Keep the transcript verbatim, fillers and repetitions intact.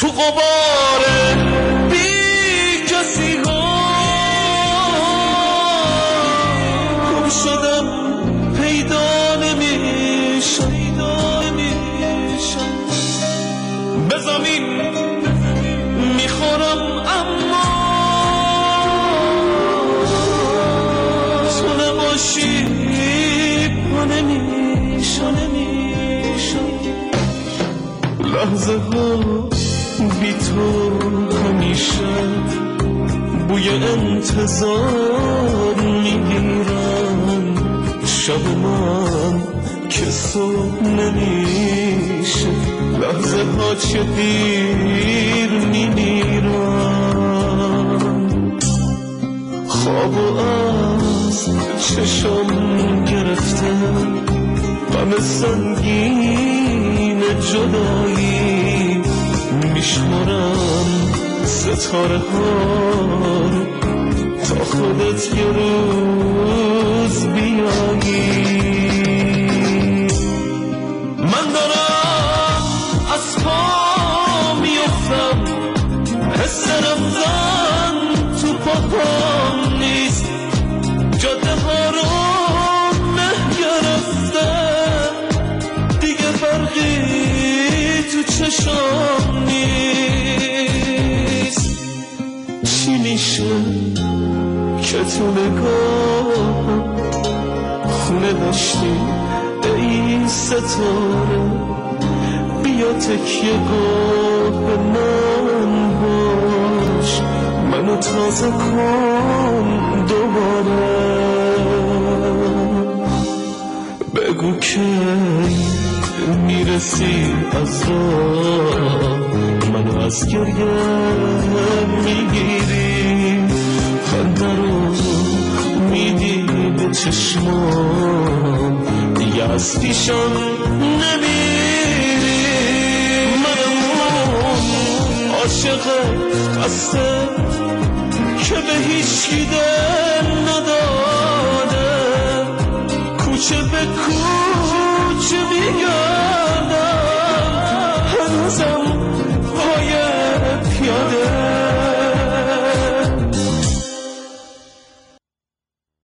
تو غبار بی کسی ها گم شدم پیدا نمیشم به زمین میخورم اما تو نباشی پا نمیشم لحظه ها بی تو همیشه بوی انتظار میگیرن شب من که صبح نمیشه لحظه ها چه دیر میمیرن خواب و از چشم گرفته غم سنگین جدایی میشمارم ستاره ها تا خودت یه روز بیایی من دارم از پا میفتم حس رفتن تو پاکم نیست جاده ها رو مه گرفته دیگه فرقی تو چشم نیست چی میشه که تو نگاه خونه داشتی ای ستاره بیا تکیه گاه من باش منو تازه کن دوباره بگو که میرسی از راه منو از گریه میگیری خنده رو میدی به چشمام دیگه از پیشم نمیری منم عاشق خسته که به هیچ کی دل نداده کوچه به کوچه میگم